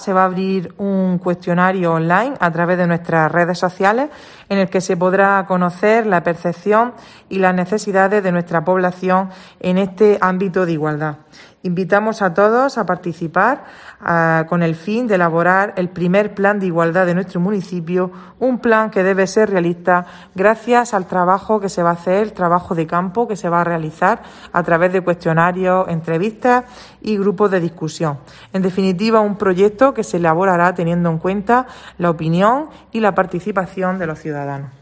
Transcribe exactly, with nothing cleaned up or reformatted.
Se va a abrir un cuestionario online a través de nuestras redes sociales en el que se podrá conocer la percepción y las necesidades de nuestra población en este ámbito de igualdad. Invitamos a todos a participar uh, con el fin de elaborar el primer plan de igualdad de nuestro municipio, un plan que debe ser realista gracias al trabajo que se va a hacer, el trabajo de campo que se va a realizar a través de cuestionarios, entrevistas y grupos de discusión. En definitiva, un proyecto que se elaborará teniendo en cuenta la opinión y la participación de los ciudadanos.